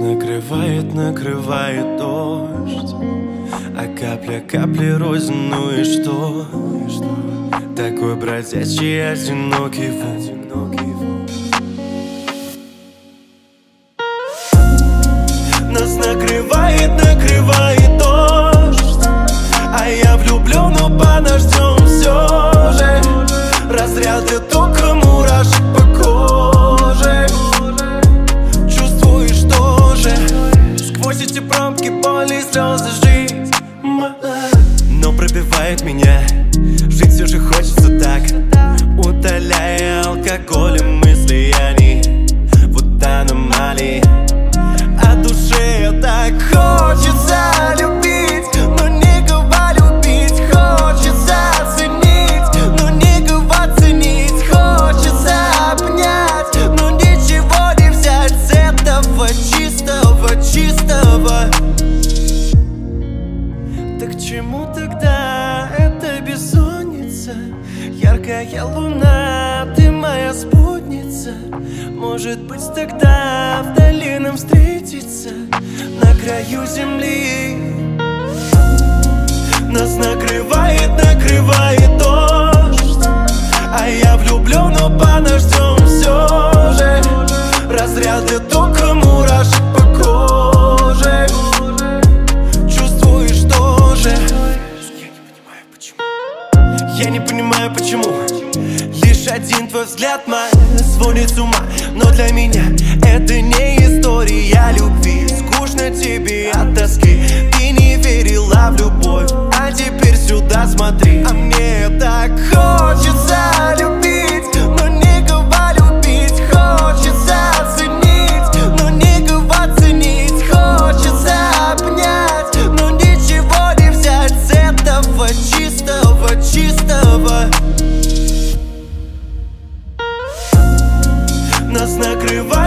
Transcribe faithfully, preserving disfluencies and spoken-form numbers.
накрывает, накрывает дождь, а капля капли рознь, ну и что? Такой бродячий, одинокий волк. Нас накрывает, накрывает дождь, а я влюблен, но подождем все же. Разряды тока, мурашек по коже. Чувствуешь тоже сквозь эти пробки боли, слезы жизнь, но пробивает меня. Жить все же хочется так, утоляя алкоголем мысли, они вот аномалии. От души так хочется любить, но некого любить. Хочется ценить, но некого ценить. Хочется обнять, но ничего не взять с этого чистого, чистого. Так к чему тогда эта бессонница? Яркая луна, ты моя спутница. Может быть, тогда вдали нам встретиться на краю земли. Нас накрывает, накрывает дождь, а я влюблен, но подождем все же. Разряды тока, мурашек по коже. Чувствуешь тоже. Я не понимаю почему. Лишь один твой взгляд мой сводит с ума. Но для меня это не история любви. Скучно тебе от тоски. Ты не верила в любовь, а теперь сюда смотри. А мне так хочется любить, но некого любить. Хочется ценить, но некого ценить. Хочется обнять, но ничего не взять с этого чистого, чистого. Нас накрывает.